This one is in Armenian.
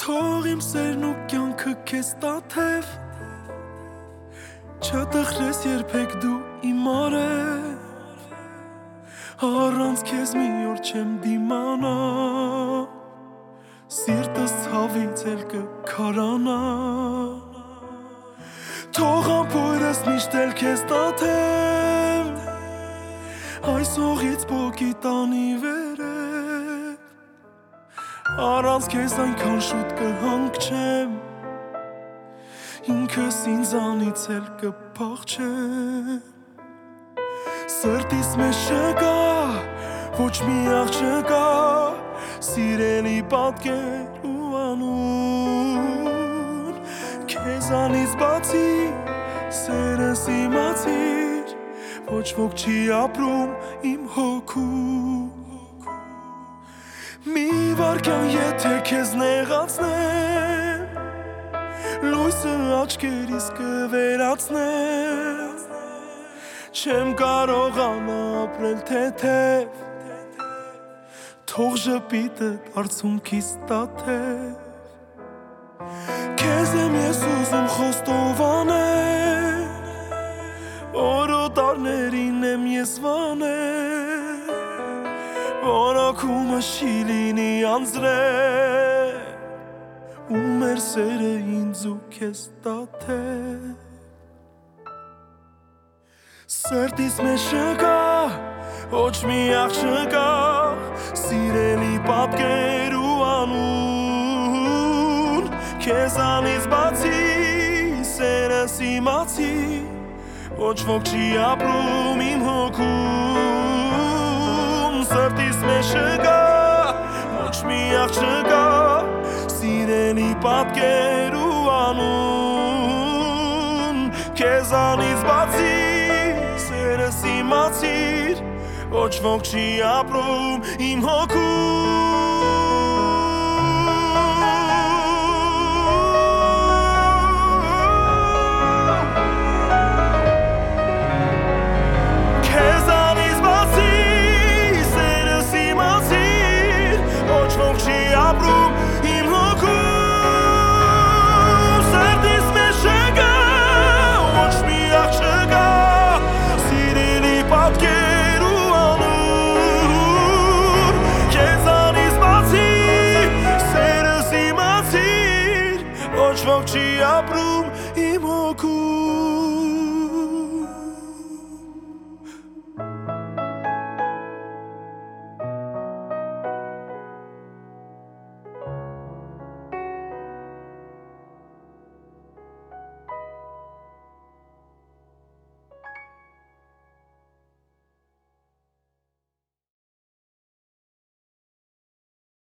Թող իմ սերն ու կյանքը քեզ տաթև Չտխրես երբեք դու իմ արև Առանց քեզ մի օր չեմ դիմանա Սիրտս ցավից էլ կքարանա Թող ամպորս միշտ էլ քեզ տաթև Այս հողից բոկի տանի վերև Առանց քեզ այնքան շուտ կհանգչեմ Ինքս ինձանից էլ կփախչեմ Սրտիս մեջ չկա, ոչ մի աղ չկա Սիրելի պատկեր ու անուն Քեզանից բացի սերս իմացիր Ոչ ոք չի ապրում իմ հոգում Մի վարկյան եթե քեզ նեղացնեմ Լույսը աչքերիս կվերացնեմ Չեմ կարողանա ապրել թեթև Թող ժպիտը արցունքիս տաթև Քեզ եմ ես ուզում խոստովանել Օրոտարներին եմ ես վանել Որոքումը չի լինի անձրել Ու մեր սերը ինձ ու քեզ տաթև Սրտիս մեջ չկա, ոչ մի աղ չկա Սիրելի պատկեր ու անուն Քեզանից բացի սերս իմացի Ոչ ոք չի ապրում իմ հոգում Սրտիս մեջ չկա, ոչ մի աղ չկա Սիրելի պատկեր ու անուն Քեզանից բացի սերս իմացիր Ոչ ոք չի ապրում իմ հոգում Քեզանից բացի սերս իմացիր Ոչ ոք չի ապրում իմ հոգում Սրտիս մեջ չկա, ոչ մի աղ չկա Սիրելի պատկեր ու անուն Քեզանից բացի սերս իմացիր Ոչ ոք չի ապրում իմ հոգում